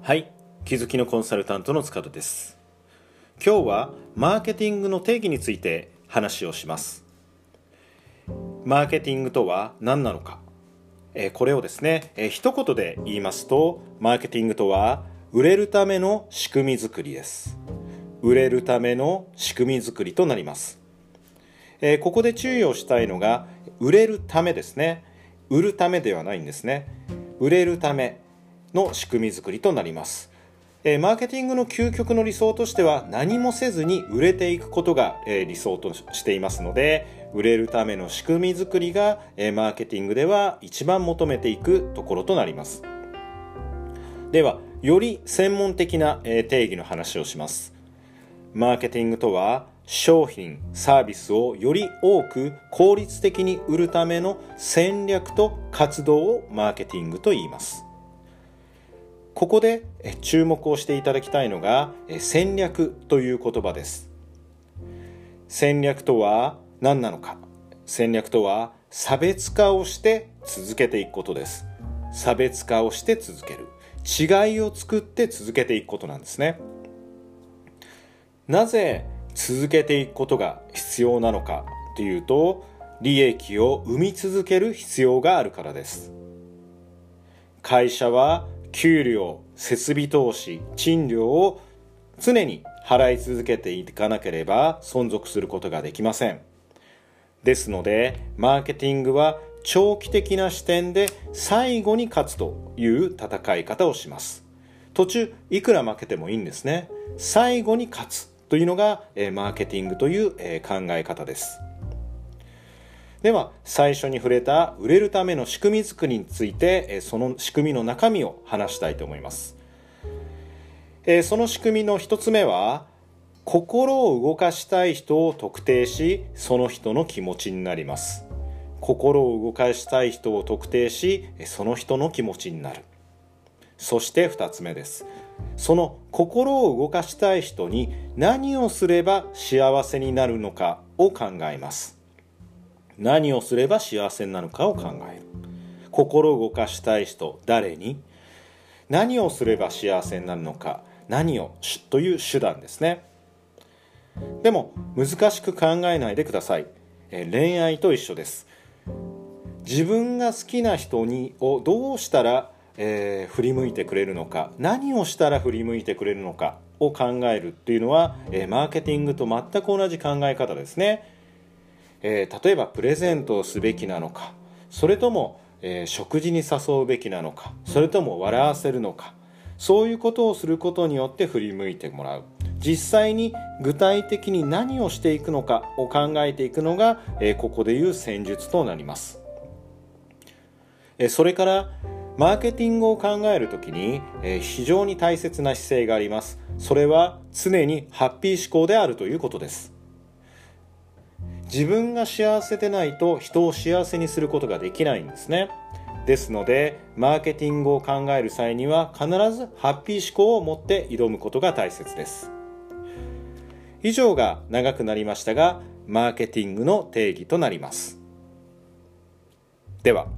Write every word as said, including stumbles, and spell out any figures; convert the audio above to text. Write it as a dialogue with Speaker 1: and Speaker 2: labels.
Speaker 1: はい、気づきのコンサルタントの塚田です。今日はマーケティングの定義について話をします。マーケティングとは何なのか、えー、これをですね、えー、一言で言いますと、マーケティングとは売れるための仕組み作りです。売れるための仕組み作りとなります。えー、ここで注意をしたいのが、売れるためですね。売るためではないんですね。売れるための仕組み作りとなります。えー、マーケティングの究極の理想としては、何もせずに売れていくことが、えー、理想としていますので、売れるための仕組み作りが、えー、マーケティングでは一番求めていくところとなります。では、より専門的な、えー、定義の話をします。マーケティングとは、商品・サービスをより多く効率的に売るための戦略と活動をマーケティングと言います。ここで注目をしていただきたいのが戦略という言葉です。戦略とは何なのか。戦略とは差別化をして続けていくことです。差別化をして続ける。違いを作って続けていくことなんですね。なぜ続けていくことが必要なのかというと、利益を生み続ける必要があるからです。会社は給料、設備投資、賃料を常に払い続けていかなければ存続することができません。ですので、マーケティングは長期的な視点で最後に勝つという戦い方をします。途中いくら負けてもいいんですね。最後に勝つというのがマーケティングという考え方です。では、最初に触れた売れるための仕組み作りについて、その仕組みの中身を話したいと思います。その仕組みの一つ目は、心を動かしたい人を特定し、その人の気持ちになります。心を動かしたい人を特定し、その人の気持ちになる。そして二つ目です。その心を動かしたい人に何をすれば幸せになるのかを考えます。何をすれば幸せになるかを考える。心を動かしたい人、誰に？何をすれば幸せになるのか、何をという手段ですね。でも難しく考えないでください。え恋愛と一緒です。自分が好きな人にをどうしたら、えー、振り向いてくれるのか、何をしたら振り向いてくれるのかを考えるっていうのは、えー、マーケティングと全く同じ考え方ですね。えー、例えばプレゼントをすべきなのか、それとも、えー、食事に誘うべきなのか、それとも笑わせるのか、そういうことをすることによって振り向いてもらう。実際に具体的に何をしていくのかを考えていくのが、えー、ここでいう戦術となります。えー、それからマーケティングを考えるときに、えー、非常に大切な姿勢があります。それは常にハッピー思考であるということです。自分が幸せでないと人を幸せにすることができないんですね。ですので、マーケティングを考える際には必ずハッピー思考を持って挑むことが大切です。以上が長くなりましたが、マーケティングの定義となります。では。